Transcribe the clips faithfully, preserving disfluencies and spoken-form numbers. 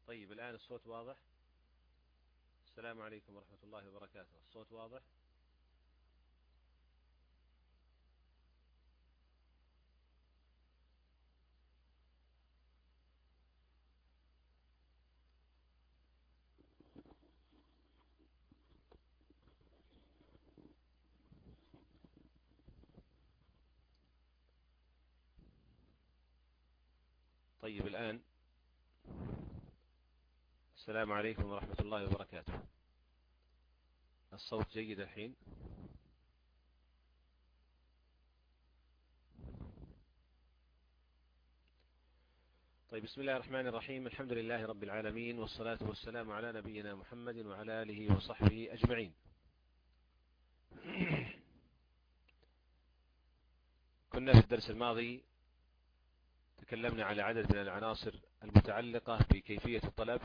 طيب الآن الصوت واضح. السلام عليكم ورحمة الله وبركاته. الصوت واضح. طيب الآن السلام عليكم ورحمة الله وبركاته. الصوت جيد الحين. طيب بسم الله الرحمن الرحيم. الحمد لله رب العالمين، والصلاة والسلام على نبينا محمد وعلى آله وصحبه أجمعين. كنا في الدرس الماضي تكلمنا على عدد من العناصر المتعلقة بكيفية الطلب،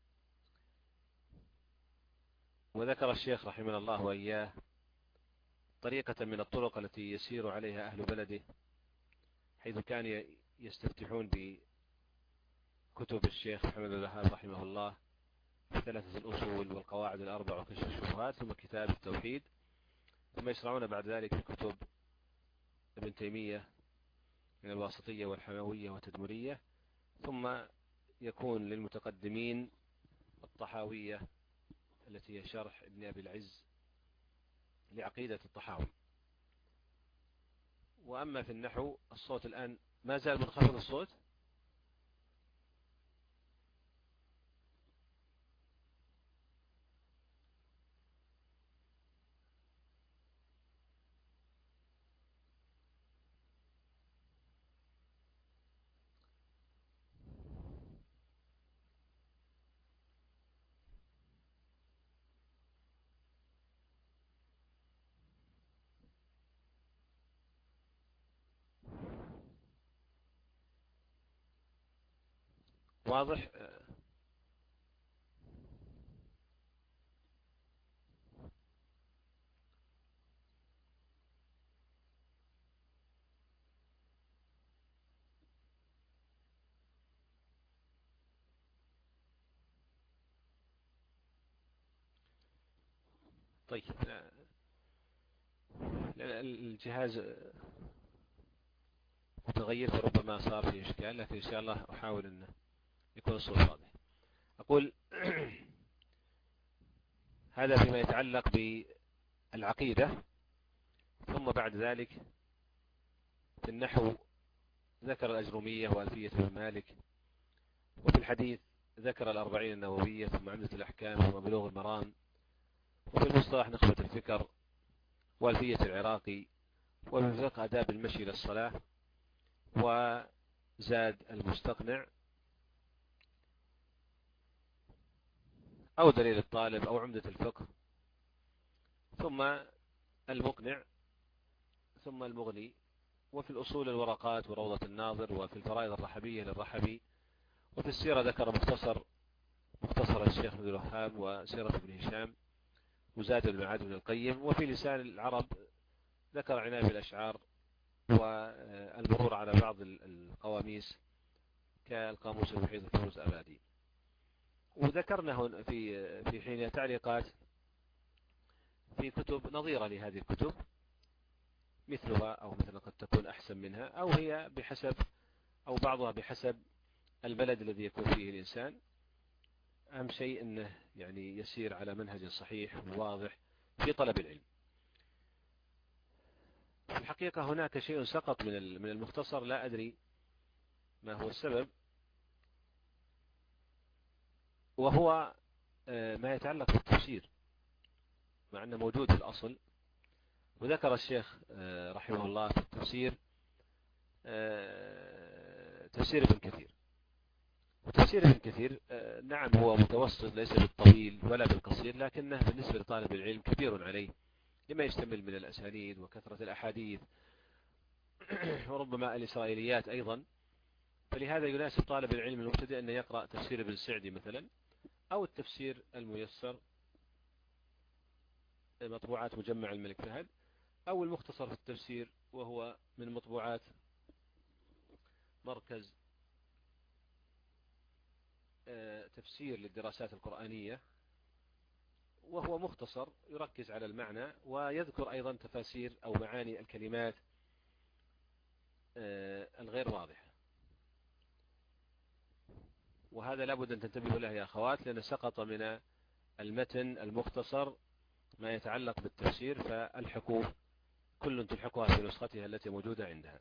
وذكر الشيخ رحمه الله وإياه طريقة من الطرق التي يسير عليها أهل بلده، حيث كان يستفتحون بكتب الشيخ محمد بن الوهاب رحمه الله في ثلاثة الأصول والقواعد الأربع وكشف الشبهات، ثم كتاب التوحيد، ثم يشرعون بعد ذلك في كتب ابن تيمية من الواسطية والحموية والتدمرية، ثم يكون للمتقدمين الطحاوية التي هي شرح ابن أبي العز لعقيدة الطحاوي. وأما في النحو الصوت الآن ما زال منخفض الصوت. واضح. طيب الجهاز متغير فربما صار فيه إشكال، لكن إن شاء الله أحاول أن يكون الصوت واضح. أقول هذا فيما يتعلق بالعقيدة. ثم بعد ذلك في النحو ذكر الأجرومية وألفية ابن مالك، وفي الحديث ذكر الأربعين النووية، ثم عمدة الأحكام وبلوغ المرام، وفي المصطلح نخبة الفكر وألفية العراقي، وفي الفقه آداب المشي للصلاة، وزاد المستقنع أو دليل الطالب أو عمدة الفقه، ثم المقنع، ثم المغني، وفي الأصول الورقات وروضة الناظر، وفي الفرائض الرحبية للرحبي، وفي السيرة ذكر مختصر مختصر الشيخ ابن الوهاب وسيرة ابن هشام وزاد المعاد بن القيم، وفي لسان العرب ذكر عناية بالأشعار والمرور على بعض القواميس كالقاموس المحيط الفوز أبادي. وذكرنا في في حين تعليقات في كتب نظيرة لهذه الكتب مثلها أو مثلا قد تكون أحسن منها، أو هي بحسب أو بعضها بحسب البلد الذي يكون فيه الإنسان. أهم شيء أنه يعني يسير على منهج صحيح وواضح في طلب العلم. في الحقيقة هناك شيء سقط من من المختصر، لا أدري ما هو السبب، وهو ما يتعلق بالتفسير، مع أنه موجود في الأصل. وذكر الشيخ رحمه الله في التفسير تفسير ابن كثير. وتفسير ابن كثير نعم هو متوسط، ليس بالطويل ولا بالقصير، لكنه بالنسبة لطالب العلم كبير عليه لما يشتمل من الأسانيد وكثرة الأحاديث وربما الإسرائيليات أيضا. فلهذا يناسب طالب العلم المبتدئ أن يقرأ تفسير ابن سعدي مثلا، أو التفسير الميسر مطبوعات مجمع الملك فهد، أو المختصر في التفسير وهو من مطبوعات مركز تفسير للدراسات القرآنية، وهو مختصر يركز على المعنى ويذكر أيضا تفاسير أو معاني الكلمات الغير واضحة، وهذا لابد أن تنتبهوا له يا أخوات، لأن سقط من المتن المختصر ما يتعلق بالتفسير، فالحقوا كل تلحقها في نسختها التي موجودة عندها.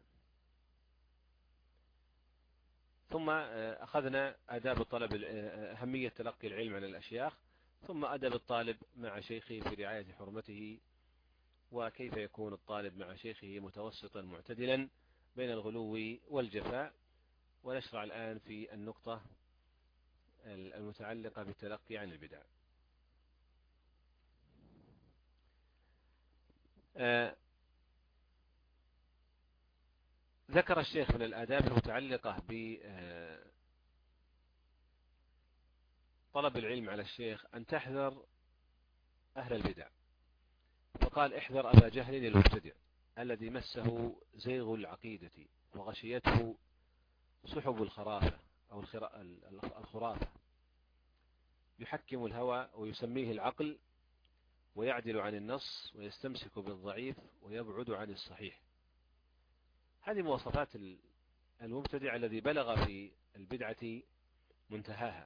ثم أخذنا آداب الطلب، أهمية تلقي العلم على الأشياخ، ثم أدب الطالب مع شيخه في رعاية حرمته، وكيف يكون الطالب مع شيخه متوسطا معتدلا بين الغلو والجفاء. ونشرع الآن في النقطة المتعلقة بالتلقي عن البدع. آه ذكر الشيخ من الآداب المتعلقة بطلب العلم على الشيخ أن تحذر أهل البدع، فقال: احذر أبا جهل المبتدع الذي مسه زيغ العقيدة وغشيته سحب الخرافة أو الخرافة، يحكم الهوى ويسميه العقل، ويعدل عن النص ويستمسك بالضعيف ويبعد عن الصحيح. هذه مواصفات المبتدع الذي بلغ في البدعة منتهاها،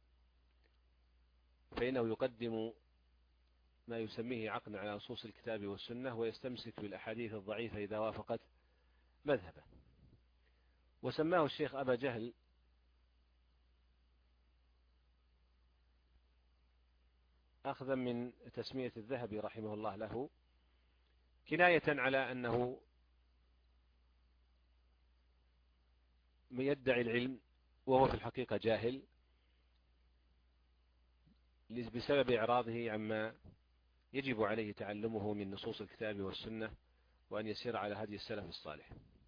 فإنه يقدم ما يسميه عقلا على نصوص الكتاب والسنة، ويستمسك بالأحاديث الضعيفة إذا وافقت مذهبه. وسماه الشيخ أبا جهل أخذا من تسمية الذهبي رحمه الله له، كناية على أنه يدعي العلم وهو في الحقيقة جاهل بسبب إعراضه عما يجب عليه تعلمه من نصوص الكتاب والسنة، وأن يسير على هدي السلف الصالح.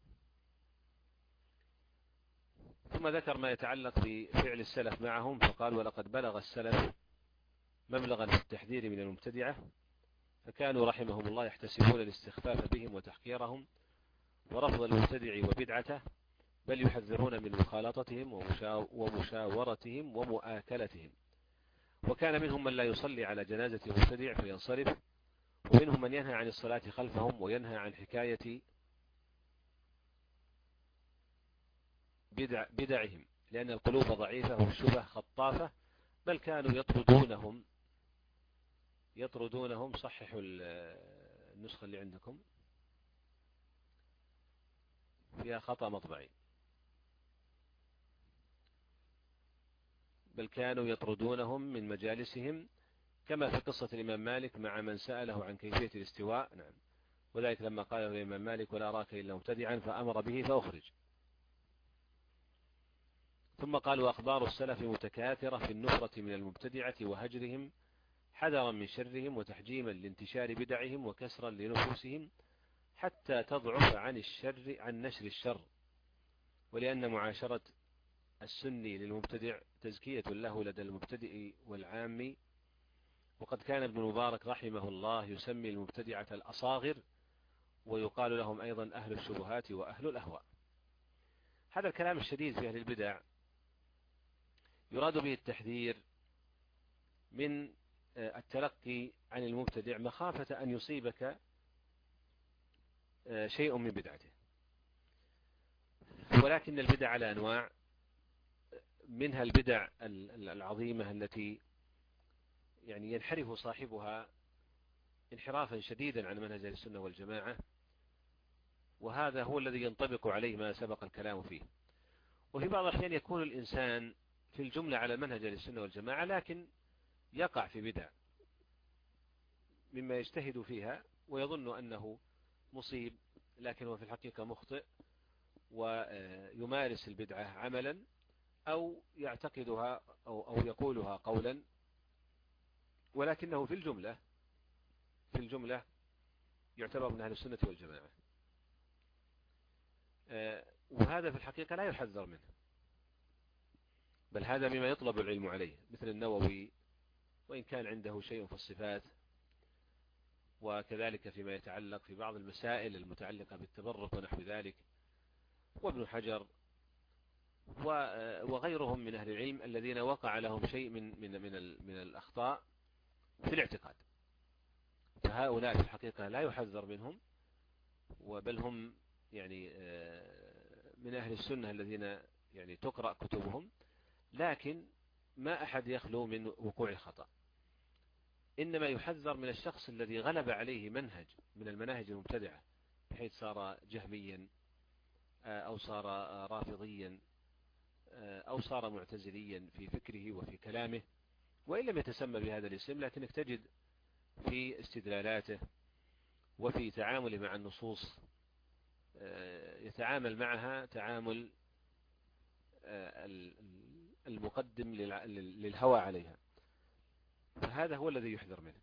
ثم ذكر ما يتعلق بفعل السلف معهم، فقال: ولقد بلغ السلف مبلغا في التحذير من المبتدعة، فكانوا رحمهم الله يحتسبون الاستخفاف بهم وتحقيرهم ورفض المبتدع وبدعته، بل يحذرون من مخالطتهم ومشاورتهم ومؤاكلتهم. وكان منهم من لا يصلي على جنازة مبتدع فينصرف، ومنهم من ينهى عن الصلاة خلفهم وينهى عن حكاية بدع بدعهم، لأن القلوب ضعيفة والشبه خطافة، بل كانوا يطردونهم يطردونهم صححوا النسخة اللي عندكم فيها خطأ مطبعي، بل كانوا يطردونهم من مجالسهم، كما في قصة الإمام مالك مع من سأله عن كيفية الاستواء. نعم، وذلك لما قال الإمام مالك: ولا أراك إلا مبتدعا، فأمر به فأخرج. ثم قال: وأخبار السلف متكاثرة في النفرة من المبتدعة وهجرهم حذرا من شرهم وتحجيما لانتشار بدعهم وكسرا لنفوسهم حتى تضعف عن الشر عن نشر الشر، ولأن معاشرة السني للمبتدع تزكية له لدى المبتدئ والعام. وقد كان ابن المبارك رحمه الله يسمي المبتدعة الأصاغر، ويقال لهم أيضا أهل الشبهات وأهل الأهواء. هذا الكلام الشديد في أهل البدع يراد به التحذير من التلقي عن المبتدع مخافة أن يصيبك شيء من بدعته. ولكن البدع على أنواع، منها البدع العظيمة التي يعني ينحرف صاحبها انحرافا شديدا عن منهج السنة والجماعة، وهذا هو الذي ينطبق عليه ما سبق الكلام فيه. وفي بعض الأحيان يكون الإنسان في الجملة على منهج السنة والجماعة، لكن يقع في بدع مما يجتهد فيها ويظن أنه مصيب، لكن هو في الحقيقة مخطئ، ويمارس البدعة عملا أو يعتقدها أو, أو يقولها قولا، ولكنه في الجملة في الجملة يعتبر من أهل السنة والجماعة. وهذا في الحقيقة لا يحذر منه، بل هذا مما يطلب العلم عليه، مثل النووي وإن كان عنده شيء في الصفات، وكذلك فيما يتعلق في بعض المسائل المتعلقة بالتبرك ونحو ذلك، وابن حجر وغيرهم من أهل العلم الذين وقع لهم شيء من من من من الأخطاء في الاعتقاد. فهؤلاء في الحقيقة لا يحذر منهم، وبل هم يعني من أهل السنة الذين يعني تقرأ كتبهم، لكن ما أحد يخلو من وقوع خطأ. إنما يحذر من الشخص الذي غلب عليه منهج من المناهج المبتدعة، بحيث صار جهميا أو صار رافضيا أو صار معتزليا في فكره وفي كلامه، وإن لم يتسمى بهذا الاسم، لكنك تجد في استدلالاته وفي تعامله مع النصوص يتعامل معها تعامل المقدم للهوى عليها، فهذا هو الذي يحذر منه.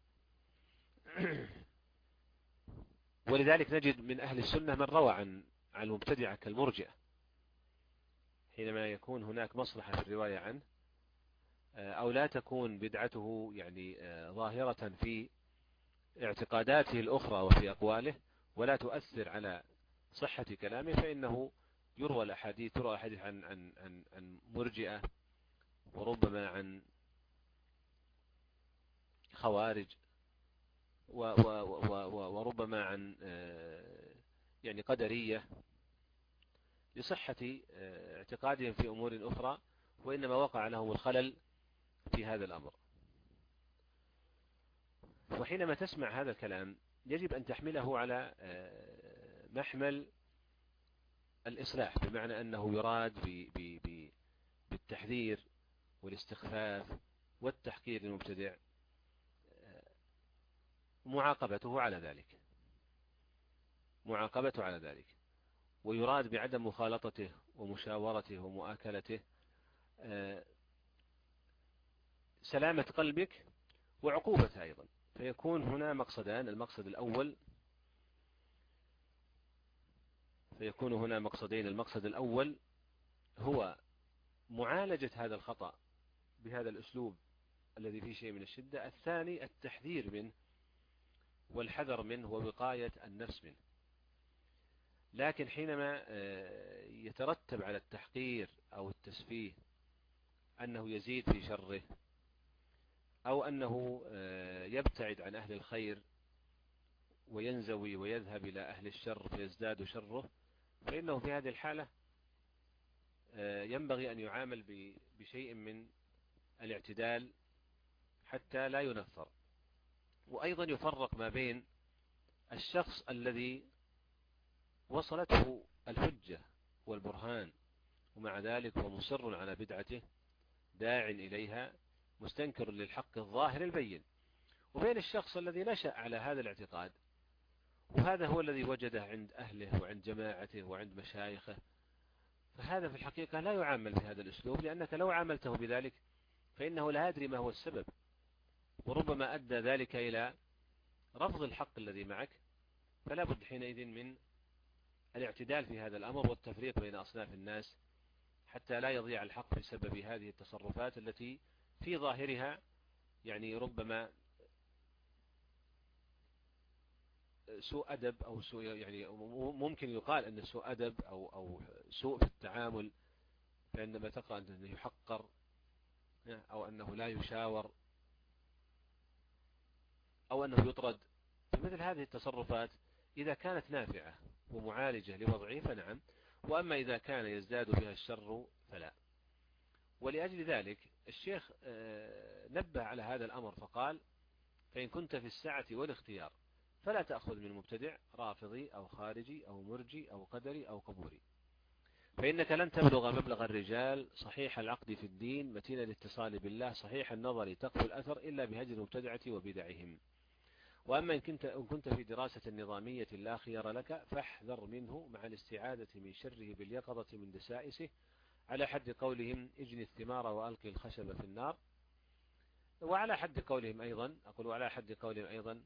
ولذلك نجد من أهل السنة من روى عن عن المبتدعة كالمرجئة، حينما يكون هناك مصلحة في الرواية عنه، أو لا تكون بدعته يعني ظاهرة في اعتقاداته الأخرى وفي أقواله، ولا تؤثر على صحة كلامه، فإنه يروى الأحاديث تروى الحديث عن عن عن عن مرجئة، وربما عن خوارج، وربما عن يعني قدرية، لصحة اعتقادهم في أمور أخرى، وإنما وقع لهم الخلل في هذا الأمر. وحينما تسمع هذا الكلام يجب أن تحمله على محمل الإصلاح، بمعنى أنه يراد بالتحذير والاستخفاف والتحقير للمبتدع معاقبته على ذلك معاقبته على ذلك ويراد بعدم مخالطته ومشاورته ومؤاكلته سلامة قلبك وعقوبته أيضا. فيكون هنا مقصدان، المقصد الأول فيكون هنا مقصدين المقصد الأول هو معالجة هذا الخطأ بهذا الأسلوب الذي فيه شيء من الشدة. الثاني التحذير منه والحذر منه ووقاية النفس منه. لكن حينما يترتب على التحقير أو التسفيه أنه يزيد في شره، أو أنه يبتعد عن أهل الخير وينزوي ويذهب إلى أهل الشر فيزداد شره، فإنه في هذه الحالة ينبغي أن يعامل بشيء من الاعتدال حتى لا ينفر. وأيضا يفرق ما بين الشخص الذي وصلته الحجة والبرهان ومع ذلك هو مصر على بدعته داع إليها مستنكر للحق الظاهر البين، وبين الشخص الذي نشأ على هذا الاعتقاد، وهذا هو الذي وجده عند أهله وعند جماعته وعند مشايخه. فهذا في الحقيقة لا يعامل بهذا الأسلوب، لأنك لو عاملته بذلك فإنه لا يدري ما هو السبب، وربما أدى ذلك إلى رفض الحق الذي معك. فلا بد حينئذ من الاعتدال في هذا الأمر والتفريق بين أصناف الناس، حتى لا يضيع الحق بسبب هذه التصرفات التي في ظاهرها يعني ربما سوء أدب أو سوء، يعني ممكن يقال أن سوء أدب أو أو سوء في التعامل، فعندما تقرأ أنه يحقر أو أنه لا يشاور أو أنه يطرد، فمثل هذه التصرفات إذا كانت نافعة ومعالجة لوضعه فنعم، وأما إذا كان يزداد بها الشر فلا. ولأجل ذلك الشيخ نبه على هذا الأمر فقال: فإن كنت في السعة والاختيار فلا تأخذ من مبتدع رافضي أو خارجي أو مرجي أو قدري أو قبوري، فإنك لن تبلغ مبلغ الرجال صحيح العقد في الدين متين الاتصال بالله صحيح النظر تقوى الأثر إلا بهجر المبتدعة وبدعهم. وأما إن كنت, إن كنت في دراسة نظامية لا خيار لك فاحذر منه مع الاستعادة من شره باليقظة من دسائسه، على حد قولهم اجني الثمار وألقي الخشب في النار، وعلى حد قولهم أيضا أقول وعلى حد قولهم أيضا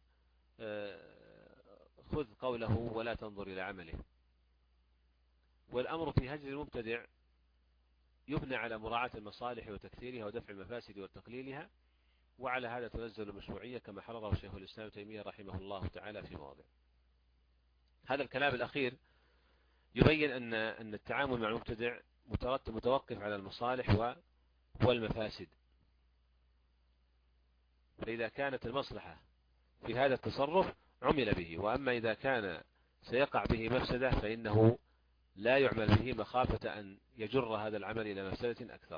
خذ قوله ولا تنظر إلى عمله. والأمر في هجر المبتدع يبنى على مراعاة المصالح وتكثيرها ودفع المفاسد وتقليلها، وعلى هذا تنزل المشروعية كما حرره شيخ الإسلام تيمية رحمه الله تعالى في مواضع. هذا الكلام الأخير يبين أن أن التعامل مع المبتدع متوقف على المصالح والمفاسد. فإذا كانت المصلحة في هذا التصرف عمل به، وأما إذا كان سيقع به مفسدة فإنه لا يعمل به مخافة أن يجر هذا العمل إلى مفسدة أكثر.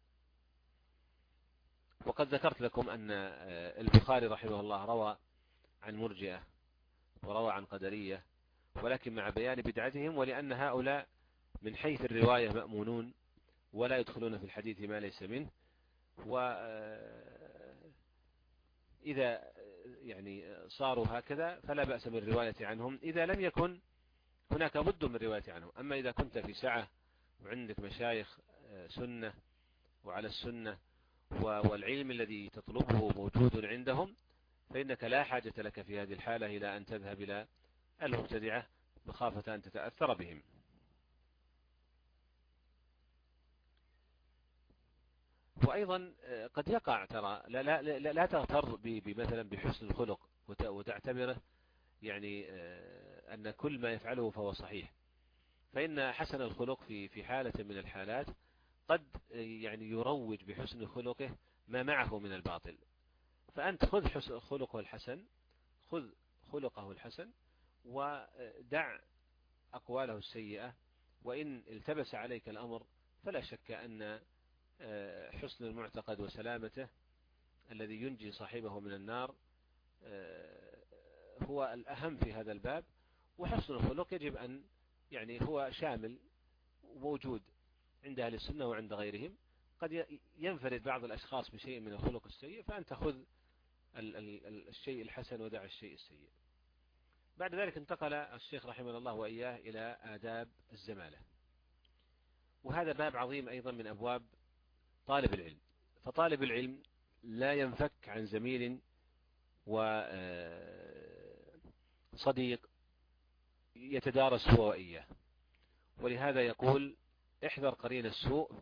وقد ذكرت لكم أن البخاري رحمه الله روى عن مرجئة وروى عن قدرية، ولكن مع بيان بدعتهم، ولأن هؤلاء من حيث الرواية مأمونون ولا يدخلون في الحديث ما ليس منه، وإذا يعني صاروا هكذا فلا بأس بالرواية عنهم إذا لم يكن هناك بد من الرواية عنهم. أما إذا كنت في سعة وعندك مشايخ سنة وعلى السنة والعلم الذي تطلبه موجود عندهم، فإنك لا حاجة لك في هذه الحالة إلى أن تذهب إلى المبتدعة مخافة أن تتأثر بهم. وأيضا قد يقع ترى لا, لا, لا, لا تغتر مثلا بحسن الخلق وتعتبره يعني أن كل ما يفعله فهو صحيح، فإن حسن الخلق في في حالة من الحالات قد يعني يروج بحسن خلقه ما معه من الباطل. فأنت خذ خلقه الحسن، خذ خلقه الحسن ودع أقواله السيئة، وإن التبس عليك الأمر فلا شك أن حسن المعتقد وسلامته الذي ينجي صاحبه من النار هو الأهم في هذا الباب. وحسن الخلق يجب أن يعني هو شامل وموجود عند أهل السنة وعند غيرهم. قد ينفرد بعض الأشخاص بشيء من الخلق السيء، فأنت خذ الشيء الحسن ودع الشيء السيء. بعد ذلك انتقل الشيخ رحمه الله وإياه إلى آداب الزمالة، وهذا باب عظيم أيضا من أبواب طالب العلم. فطالب العلم لا ينفك عن زميل وصديق يتدارس هو وإياه، ولهذا يقول احذر قرين السوء،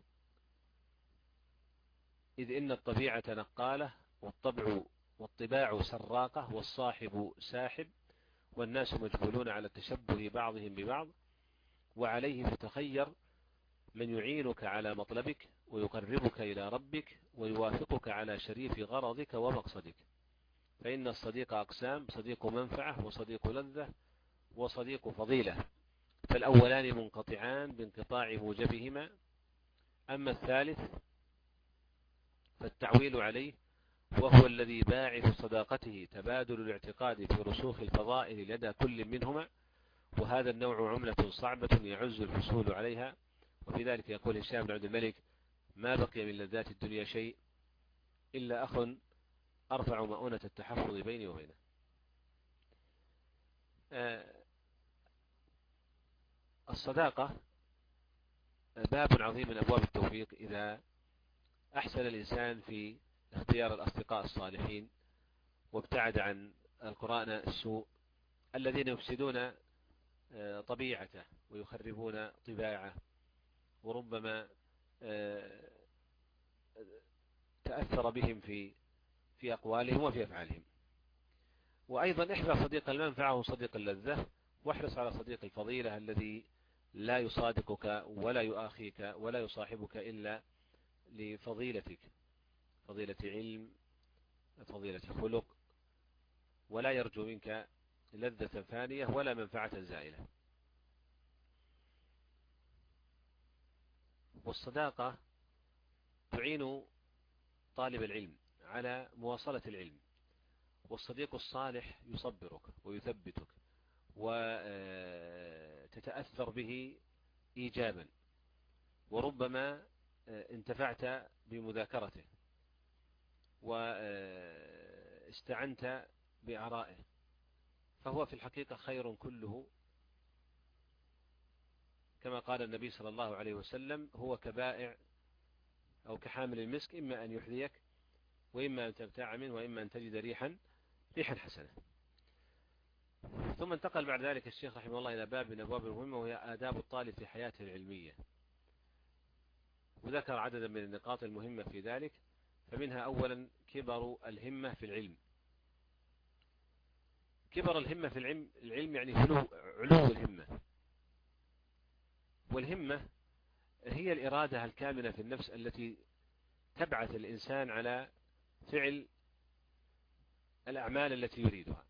إذ إن الطبيعة نقالة والطبع والطباع سراقة والصاحب ساحب والناس مجبولون على التشبه بعضهم ببعض، وعليه فتخير من يعينك على مطلبك ويقربك إلى ربك ويوافقك على شريف غرضك ومقصدك. فإن الصديق أقسام: صديق منفعة وصديق لذة وصديق فضيلة، فالأولان منقطعان بانقطاع موجبهما، أما الثالث فالتعويل عليه وهو الذي باعث صداقته تبادل الاعتقاد في رسوخ الفضائل لدى كل منهما، وهذا النوع عملة صعبة يعز الحصول عليها. وفي ذلك يقول هشام بن عبد الملك: ما بقي من لذات الدنيا شيء إلا أخ أرفع مؤونة التحفظ بيني وبينه. الصداقة باب عظيم من أبواب التوفيق إذا أحسن الإنسان في اختيار الأصدقاء الصالحين وابتعد عن القرناء السوء الذين يفسدون طبيعته ويخربون طباعه، وربما تأثر بهم في في أقوالهم وفي أفعالهم. وأيضا احذر صديق المنفعة وصديق اللذة، واحرص على صديق الفضيلة الذي لا يصادقك ولا يؤاخيك ولا يصاحبك إلا لفضيلتك، فضيلة علم، فضيلة خلق، ولا يرجو منك لذة فانية ولا منفعة زائلة. والصداقة تعين طالب العلم على مواصلة العلم، والصديق الصالح يصبرك ويثبتك وتتأثر به إيجابا، وربما انتفعت بمذاكرته واستعنت بآرائه، فهو في الحقيقة خير كله، كما قال النبي صلى الله عليه وسلم: هو كبائع أو كحامل المسك، إما أن يحذيك وإما أن تبتاع منه وإما أن تجد ريحا ريحا حسنة. ثم انتقل بعد ذلك الشيخ رحمه الله إلى باب من أبواب المهمة، وهي آداب الطالب في حياته العلمية، وذكر عددا من النقاط المهمة في ذلك. فمنها أولا كبر الهمة في العلم. كبر الهمة في العلم, العلم يعني علو, علو الهمة. والهمة هي الإرادة الكاملة في النفس التي تبعث الإنسان على فعل الأعمال التي يريدها.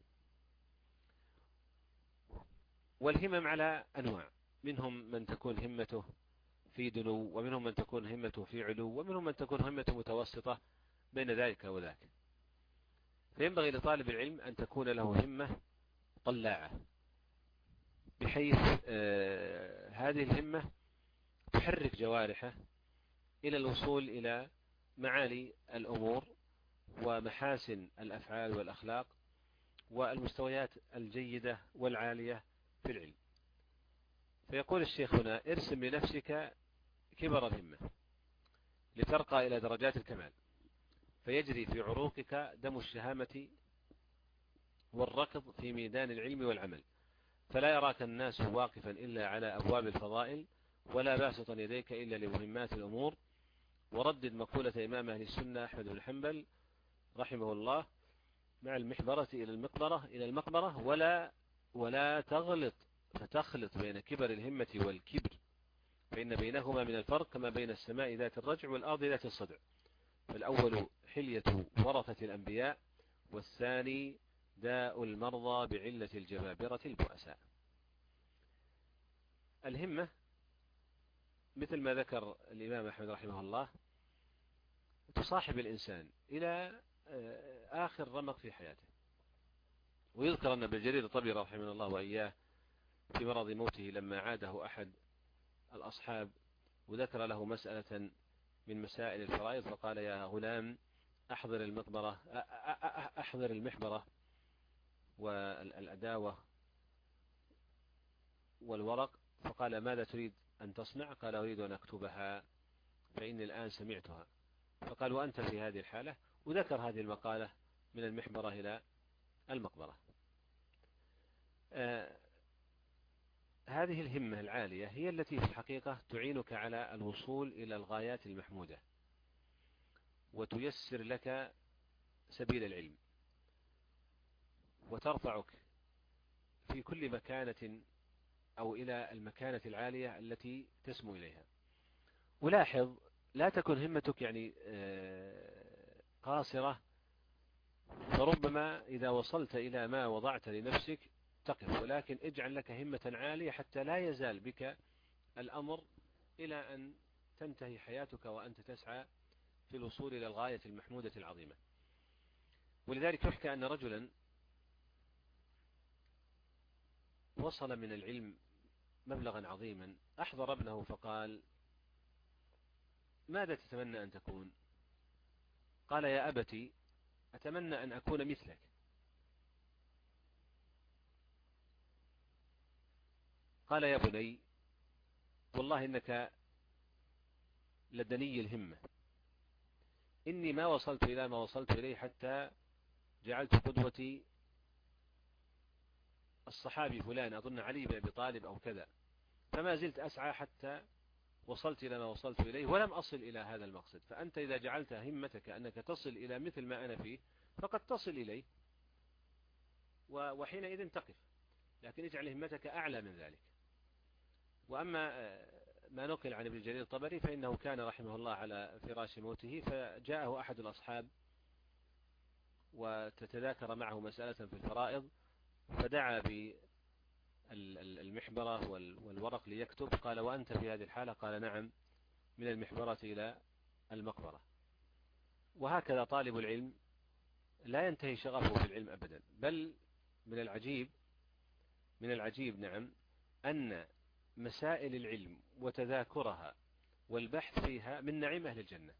والهمم على أنواع، منهم من تكون همته في دنو، ومنهم من تكون همته في علو، ومنهم من تكون همته متوسطة بين ذلك وذاك. فينبغي لطالب العلم أن تكون له همة طلاعة، بحيث آه هذه الهمة تحرك جوارحه إلى الوصول إلى معالي الأمور ومحاسن الأفعال والأخلاق والمستويات الجيدة والعالية في العلم. فيقول الشيخ هنا: ارسم لنفسك كبر الهمة لترقى إلى درجات الكمال، فيجري في عروقك دم الشهامة والركض في ميدان العلم والعمل، فلا يراك الناس واقفا إلا على أبواب الفضائل، ولا باسطا يديك إلا لمهمات الأمور. وردد مقولة إمام أهل السنة أحمد بن حنبل رحمه الله: مع المحبرة إلى المقبرة إلى المقبرة ولا ولا تغلط فتخلط بين كبر الهمة والكبر، فإن بينهما من الفرق كما بين السماء ذات الرجع والأرض ذات الصدع، فالأول حلية ورثة الأنبياء، والثاني داء المرضى بعلة الجبابرة البؤساء. الهمة مثل ما ذكر الإمام أحمد رحمه الله تصاحب الإنسان إلى آخر رمق في حياته. ويذكر أن ابن جرير الطبري رحمه الله وإياه في مرض موته لما عاده أحد الأصحاب وذكر له مسألة من مسائل الفرائض، فقال: يا غلام أحضر المقبرة أحضر المحبرة والأداوة والورق. فقال: ماذا تريد أن تصنع؟ قال: أريد أن أكتبها فإني الآن سمعتها. فقال: وأنت في هذه الحالة؟ وذكر هذه المقالة من المحبرة إلى المقبرة. آه هذه الهمة العالية هي التي في الحقيقة تعينك على الوصول إلى الغايات المحمودة، وتيسر لك سبيل العلم، وترفعك في كل مكانة أو إلى المكانة العالية التي تسمو إليها. ولاحظ، لا تكن همتك يعني قاصرة، فربما إذا وصلت إلى ما وضعت لنفسك تقف، ولكن اجعل لك همة عالية حتى لا يزال بك الأمر إلى أن تنتهي حياتك وأنت تسعى في الوصول إلى الغاية المحمودة العظيمة. ولذلك يحكى أن رجلا وصل من العلم مبلغا عظيما، أحضر ابنه فقال: ماذا تتمنى أن تكون؟ قال: يا أبتي، أتمنى أن أكون مثلك. قال: يا بني، والله إنك لدني الهمة، إني ما وصلت إلى ما وصلت إليه حتى جعلت قدوتي الصحابي فلان، أظن علي بن أبي طالب أو كذا، فما زلت أسعى حتى وصلت إلى ما وصلت إليه ولم أصل إلى هذا المقصد. فأنت إذا جعلت همتك أنك تصل إلى مثل ما أنا فيه فقد تصل إليه، وحينئذ تقف، لكن اجعل همتك أعلى من ذلك. وأما ما نقل عن ابن جرير الطبري فإنه كان رحمه الله على فراش موته، فجاءه أحد الأصحاب وتتذاكر معه مسألة في الفرائض، فدعا بالمحبرة والورق ليكتب. قال: وأنت في هذه الحالة؟ قال: نعم، من المحبرة إلى المقبرة. وهكذا طالب العلم لا ينتهي شغفه في العلم أبدا، بل من العجيب من العجيب نعم أن مسائل العلم وتذاكرها والبحث فيها من نعيم أهل الجنة.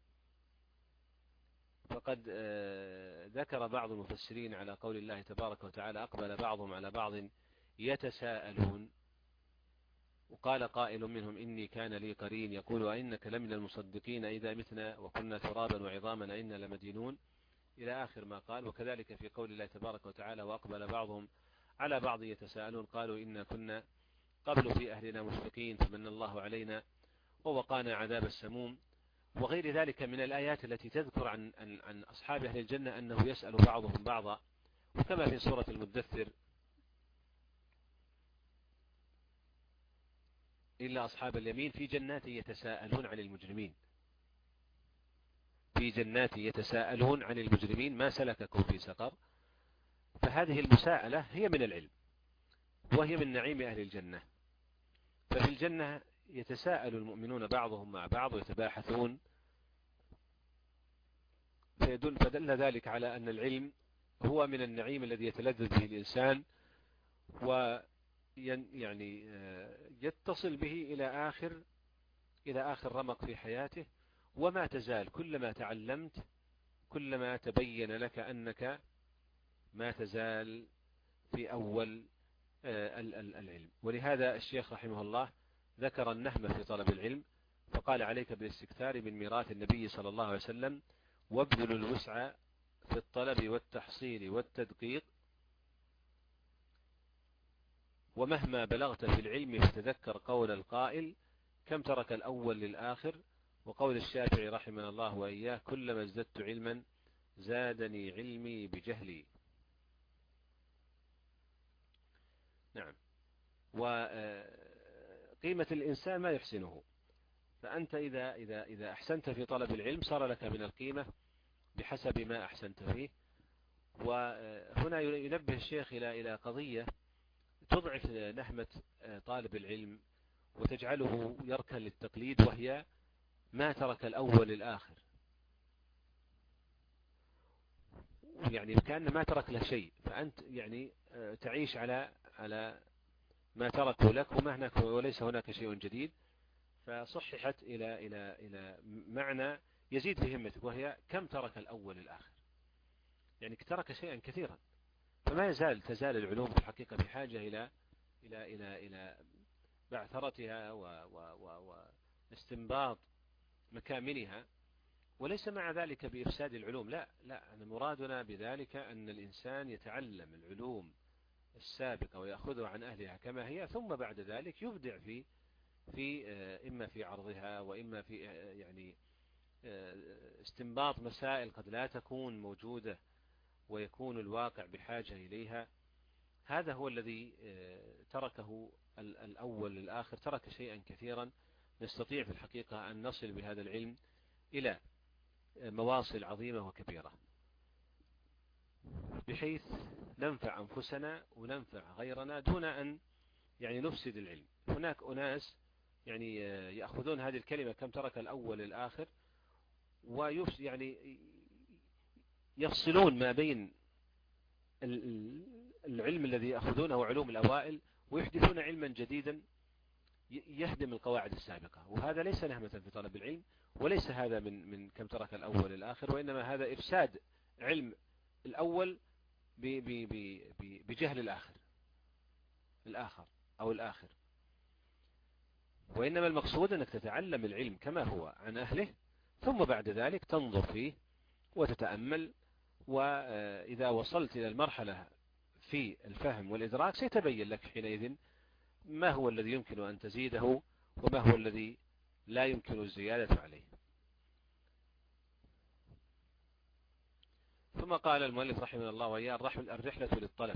فقد ذكر بعض المفسرين على قول الله تبارك وتعالى: أقبل بعضهم على بعض يتساءلون، وقال قائل منهم: إني كان لي قرين يقول أئنك لمن المصدقين إذا متنا وكنا ترابا وعظاما أئنا لمدينون، إلى آخر ما قال. وكذلك في قول الله تبارك وتعالى: وأقبل بعضهم على بعض يتساءلون قالوا إنا كنا قبل في أهلنا مشفقين فمن الله علينا ووقانا عذاب السموم، وغير ذلك من الآيات التي تذكر عن, عن, عن أصحاب أهل الجنة أنه يسأل بعضهم بعضا، وكما في سورة المدثر: إلا أصحاب اليمين في جنات يتساءلون عن المجرمين في جنات يتساءلون عن المجرمين ما سلككم في سقر. فهذه المساءلة هي من العلم وهي من نعيم أهل الجنة. ففي الجنة يتساءل المؤمنون بعضهم مع بعض ويتباحثون، فيدل فدل ذلك على أن العلم هو من النعيم الذي يتلذذ به الإنسان ويعني يتصل به إلى آخر إلى آخر رمق في حياته. وما تزال كلما تعلمت كلما تبين لك أنك ما تزال في أول العلم. ولهذا الشيخ رحمه الله ذكر النهم في طلب العلم، فقال: عليك بالاستكثار من ميراث النبي صلى الله عليه وسلم، وابذل الوسع في الطلب والتحصيل والتدقيق، ومهما بلغت في العلم فتذكر قول القائل: كم ترك الأول للآخر. وقول الشافعي رحمه الله وإياه: كلما ازددت علما زادني علمي بجهلي. نعم. وقيمة الإنسان ما يحسنه، فأنت إذا, إذا, إذا أحسنت في طلب العلم صار لك من القيمة بحسب ما أحسنت فيه. وهنا ينبه الشيخ إلى إلى قضية تضعف نهمة طالب العلم وتجعله يركن للتقليد، وهي ما ترك الأول للآخر، يعني كأن ما ترك له شيء، فأنت يعني تعيش على على ما تركوا لك وما هناك وليس هناك شيء جديد. فصححت إلى إلى إلى معنى يزيد في همتك، وهي كم ترك الأول للآخر، يعني ترك شيئا كثيرا. فما يزال تزال العلوم في الحقيقة بحاجة إلى إلى إلى إلى بعثرتها واستنباط مكامنها، وليس مع ذلك بإفساد العلوم، لا لا أنا مرادنا بذلك أن الإنسان يتعلم العلوم السابقة ويأخذها عن أهلها كما هي، ثم بعد ذلك يبدع في في إما في عرضها وإما في يعني استنباط مسائل قد لا تكون موجودة ويكون الواقع بحاجة إليها. هذا هو الذي تركه الأول للآخر، ترك شيئا كثيرا نستطيع في الحقيقة أن نصل بهذا العلم إلى مواصل عظيمة وكبيرة، بحيث ننفع أنفسنا وننفع غيرنا دون أن يعني نفسد العلم. هناك أناس يعني يأخذون هذه الكلمة كم ترك الأول للآخر ويفس يعني يفصلون ما بين العلم الذي يأخذونه وعلوم الأوائل ويحدثون علما جديدا يهدم القواعد السابقة، وهذا ليس نهمة في طلب العلم، وليس هذا من من كم ترك الأول للآخر، وإنما هذا إفساد علم الأول بجهل الآخر الآخر أو الآخر. وإنما المقصود أنك تتعلم العلم كما هو عن أهله، ثم بعد ذلك تنظر فيه وتتأمل، وإذا وصلت إلى المرحلة في الفهم والإدراك سيتبين لك حينئذ ما هو الذي يمكن أن تزيده وما هو الذي لا يمكن الزيادة عليه. ثم قال المؤلف رحمه الله وإياه: الرحلة للطلب.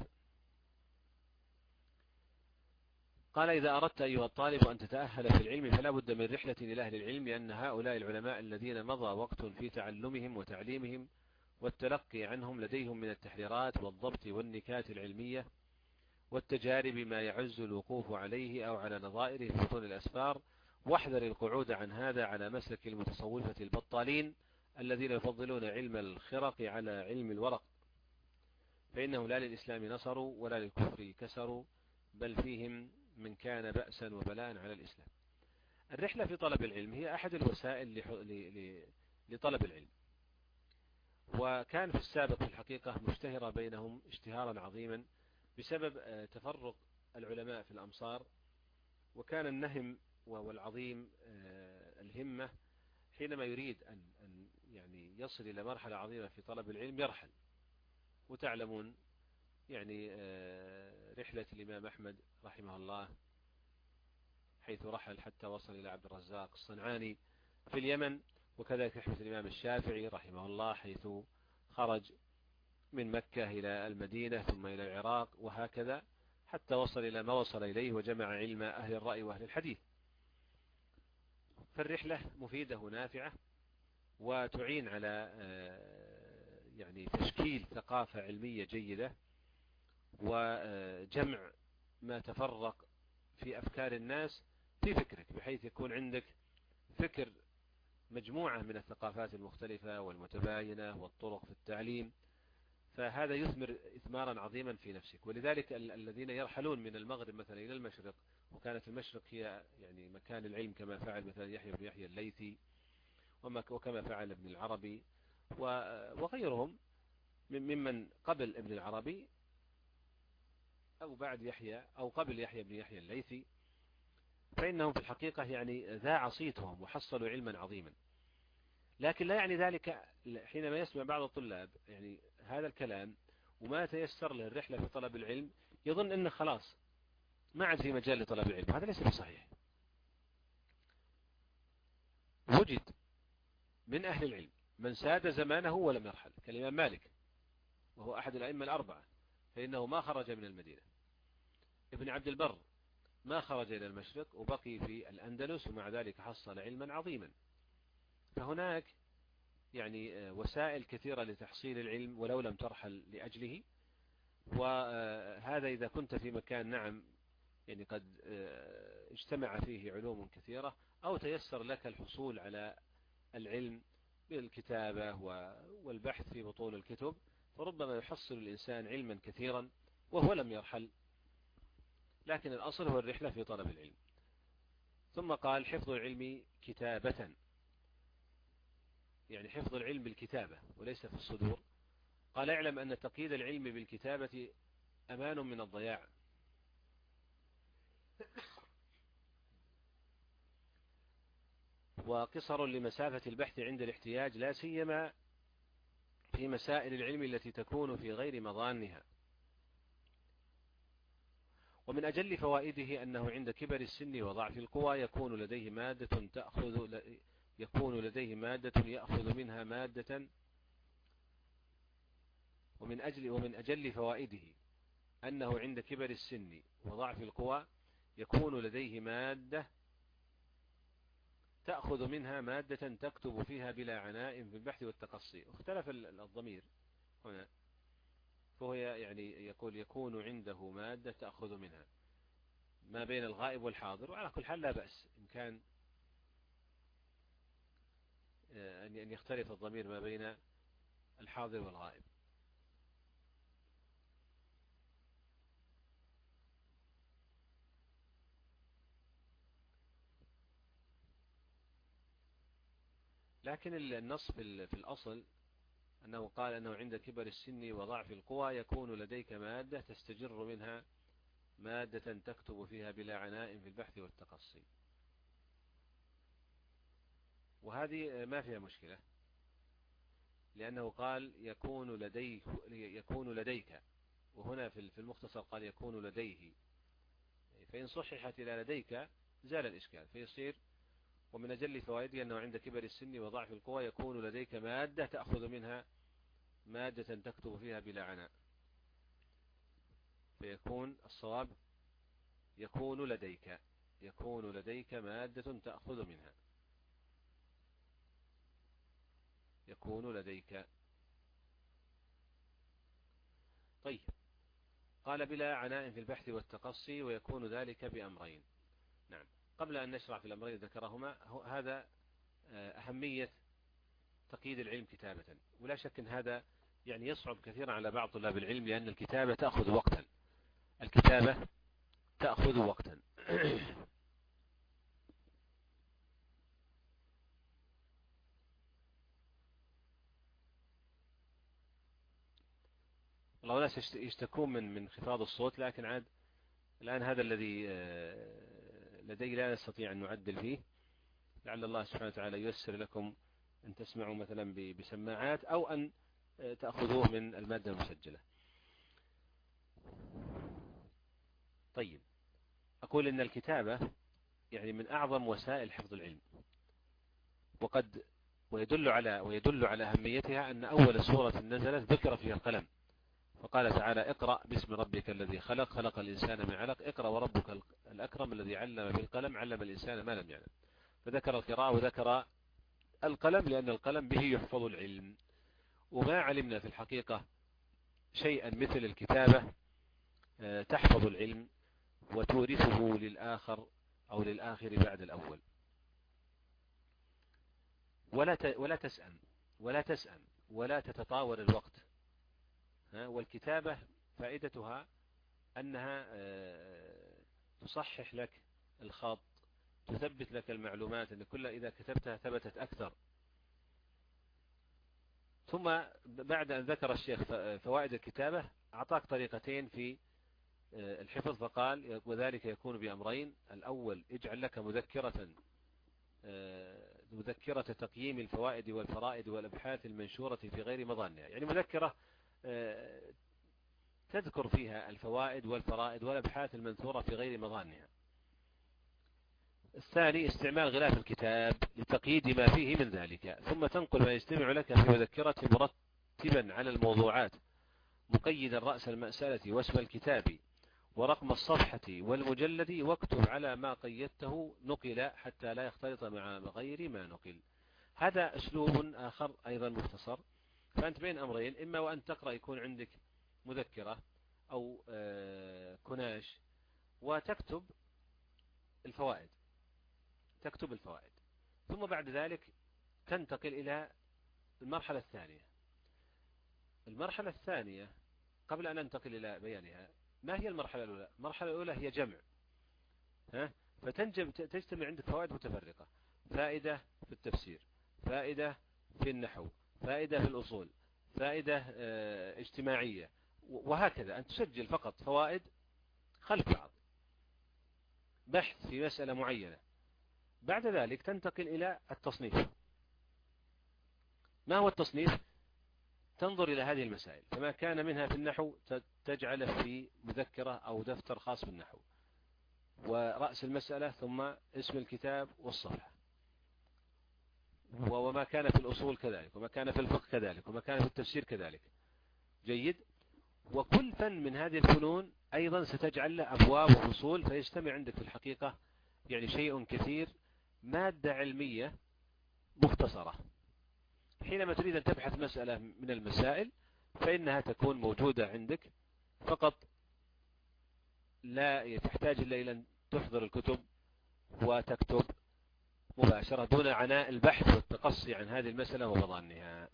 قال: إذا أردت أيها الطالب أن تتأهل في العلم فلا بد من رحلة إلى أهل العلم، لأن هؤلاء العلماء الذين مضى وقت في تعلمهم وتعليمهم والتلقي عنهم لديهم من التحريرات والضبط والنكات العلمية والتجارب ما يعز الوقوف عليه أو على نظائره في بطون الأسفار. واحذر القعود عن هذا على مسلك المتصوفة البطالين الذين يفضلون علم الخرق على علم الورق، فإنه لا للإسلام نصروا ولا للكفر كسروا، بل فيهم من كان بأسا وبلاء على الإسلام. الرحلة في طلب العلم هي أحد الوسائل لطلب العلم، وكان في السابق في الحقيقة مشتهرة بينهم اشتهارا عظيما بسبب تفرق العلماء في الأمصار، وكان النهم والعظيم الهمة حينما يريد أن يعني يصل إلى مرحلة عظيمة في طلب العلم يرحل. وتعلمون يعني رحلة الإمام أحمد رحمه الله حيث رحل حتى وصل إلى عبد الرزاق الصنعاني في اليمن، وكذلك رحلة الإمام الشافعي رحمه الله حيث خرج من مكة إلى المدينة ثم إلى العراق، وهكذا حتى وصل إلى ما وصل إليه وجمع علم أهل الرأي وأهل الحديث. فالرحلة مفيدة ونافعة وتعين على يعني تشكيل ثقافة علمية جيدة وجمع ما تفرق في أفكار الناس في فكرك، بحيث يكون عندك فكر مجموعة من الثقافات المختلفة والمتباينة والطرق في التعليم، فهذا يثمر إثمارا عظيما في نفسك. ولذلك ال الذين يرحلون من المغرب مثلا إلى المشرق، وكانت المشرق هي يعني مكان العلم كما فعل مثلا يحيى بن يحيى الليثي وكما فعل ابن العربي وغيرهم ممن قبل ابن العربي أو بعد يحيى أو قبل يحيى بن يحيى الليثي، فإنهم في الحقيقة يعني ذاع صيتهم وحصلوا علما عظيما. لكن لا يعني ذلك حينما يسمع بعض الطلاب يعني هذا الكلام وما تيسر له الرحلة في طلب العلم يظن أنه خلاص ما عاد في مجال لطلب العلم. هذا ليس بصحيح. وجد من أهل العلم من ساد زمانه ولم يرحل كالإمام مالك، وهو أحد الأئمة الأربعة، فإنه ما خرج من المدينة. ابن عبد البر ما خرج إلى المشرق وبقي في الأندلس، ومع ذلك حصل علما عظيما. فهناك يعني وسائل كثيرة لتحصيل العلم ولو لم ترحل لأجله. وهذا إذا كنت في مكان نعم يعني قد اجتمع فيه علوم كثيرة، أو تيسر لك الحصول على العلم بالكتابة والبحث في بطون الكتب، فربما يحصل الإنسان علما كثيرا وهو لم يرحل. لكن الأصل هو الرحلة في طلب العلم. ثم قال حفظ العلم كتابة، يعني حفظ العلم بالكتابة وليس في الصدور. قال اعلم أن تقييد العلم بالكتابة أمان من الضياع، وقصر لمسافة البحث عند الاحتياج، لا سيما في مسائل العلم التي تكون في غير مظانها. ومن أجل فوائده أنه عند كبر السن وضعف القوى يكون لديه مادة تأخذ يكون لديه مادة يأخذ منها مادة ومن أجل ومن أجل فوائده أنه عند كبر السن وضعف القوى يكون لديه مادة تأخذ منها مادة تكتب فيها بلا عناء في البحث والتقصي. اختلف الضمير هنا، فهو يعني يقول يكون عنده مادة تأخذ منها ما بين الغائب والحاضر، وعلى كل حال لا بأس إن كان أن يختلف الضمير ما بين الحاضر والغائب. لكن النص في الأصل أنه قال أنه عند كبر السن وضعف القوى يكون لديك مادة تستجر منها مادة تكتب فيها بلا عناء في البحث والتقصي، وهذه ما فيها مشكلة، لأنه قال يكون لديك يكون لديك وهنا في المختصر قال يكون لديه، فإن صححت إلى لديك زال الإشكال فيصير ومن أجل فوائده أنه عند كبر السن وضعف القوى يكون لديك مادة تأخذ منها مادة تكتب فيها بلا عناء، فيكون الصواب يكون لديك يكون لديك مادة تأخذ منها يكون لديك. طيب قال بلا عناء في البحث والتقصي ويكون ذلك بأمرين. نعم، قبل أن نشرع في الأمرين ذكرهما هذا أهمية تقييد العلم كتابة، ولا شك أن هذا يعني يصعب كثيرا على بعض طلاب العلم، لأن الكتابة تأخذ وقتا الكتابة تأخذ وقتا والله ناس يشتكون من من انخفاض الصوت، لكن عاد الآن هذا الذي لدي لا نستطيع أن نعدل فيه. لعل الله سبحانه وتعالى ييسر لكم أن تسمعوا مثلا بسماعات أو أن تأخذوه من المادة المسجلة. طيب أقول إن الكتابة يعني من أعظم وسائل حفظ العلم، وقد ويدل على ويدل على أهميتها أن أول سورة نزلت ذكر فيها القلم، فقال تعالى اقرأ باسم ربك الذي خلق خلق الإنسان من علق اقرأ وربك الأكرم الذي علم بالقلم علم الإنسان ما لم يعلم. فذكر القراءة وذكر القلم لأن القلم به يحفظ العلم. وما علمنا في الحقيقة شيئا مثل الكتابة تحفظ العلم وتورثه للآخر أو للآخر بعد الأول. ولا ولا تسأم ولا تسأم ولا تتطاول الوقت. والكتابة فائدتها أنها تصحح لك الخط، تثبت لك المعلومات، أن كل إذا كتبتها ثبتت أكثر. ثم بعد أن ذكر الشيخ فوائد الكتابة أعطاك طريقتين في الحفظ، فقال وذلك يكون بأمرين: الأول اجعل لك مذكرة مذكرة تقييم الفوائد والفرائد والأبحاث المنشورة في غير مظانها، يعني مذكرة تذكر فيها الفوائد والفرائد والأبحاث المنثورة في غير مظانها. الثاني استعمال غلاف الكتاب لتقييد ما فيه من ذلك، ثم تنقل ما يستمع لك في مذكرة مرتبا على الموضوعات، مقيدا رأس المسألة واسم الكتاب ورقم الصفحة والمجلد، واكتب على ما قيدته نقل حتى لا يختلط مع غير ما نقل. هذا أسلوب آخر أيضا مختصر. فأنت بين أمرين: إما وأن تقرأ يكون عندك مذكرة أو كناش وتكتب الفوائد تكتب الفوائد ثم بعد ذلك تنتقل إلى المرحلة الثانية. المرحلة الثانية قبل أن ننتقل إلى بيانها، ما هي المرحلة الأولى؟ المرحلة الأولى هي جمع، ها؟ فتجتمع عندك فوائد متفرقة: فائدة في التفسير، فائدة في النحو، فائدة في الأصول، فائدة اه اجتماعية، وهكذا. أن تسجل فقط فوائد خلف بعض، بحث في مسألة معينة. بعد ذلك تنتقل إلى التصنيف. ما هو التصنيف؟ تنظر إلى هذه المسائل، فما كان منها في النحو تجعله في مذكرة أو دفتر خاص بالنحو، ورأس المسألة ثم اسم الكتاب والصفحة، وما كان في الأصول كذلك، وما كان في الفقه كذلك، وما كان في التفسير كذلك. جيد. وكل فن من هذه الفنون أيضا ستجعل له أبواب وفصول، فيجتمع عندك في الحقيقة يعني شيء كثير، مادة علمية مختصرة. حينما تريد أن تبحث مسألة من المسائل فإنها تكون موجودة عندك فقط، لا تحتاج إلا إلى أن تحضر الكتب وتكتب مباشرة دون عناء البحث والتقصي عن هذه المسألة ومظانها.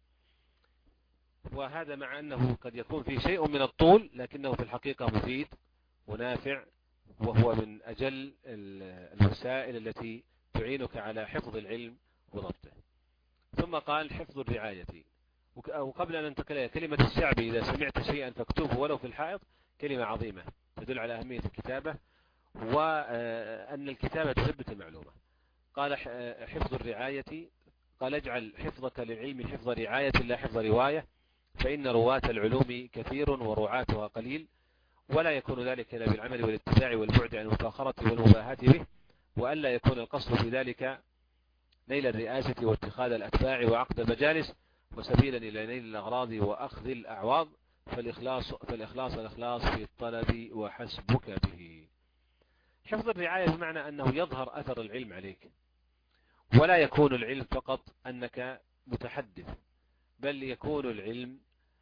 وهذا مع أنه قد يكون فيه شيء من الطول، لكنه في الحقيقة مفيد ونافع، وهو من أجل الوسائل التي تعينك على حفظ العلم وضبطه. ثم قال حفظ الرعاية. وقبل أن ننتقل إلى كلمة الشعب: إذا سمعت شيئا فاكتبه ولو في الحائط، كلمة عظيمة تدل على أهمية الكتابة وأن الكتابة تثبت المعلومة. قال حفظ الرعاية، قال اجعل حفظك للعلم حفظ رعاية لا حفظ رواية، فإن رواة العلوم كثير ورعاتها قليل، ولا يكون ذلك إلا بالعمل والاتباع والبعد عن المفاخرة والمباهاة به، وألا يكون القصد في ذلك نيل الرئاسة واتخاذ الأتباع وعقد المجالس وسبيلا إلى نيل الأغراض وأخذ الأعواض، فالإخلاص فالإخلاص الإخلاص في الطلب وحسبك به. حفظ الرعاية بمعنى أنه يظهر أثر العلم عليك، ولا يكون العلم فقط أنك متحدث، بل يكون العلم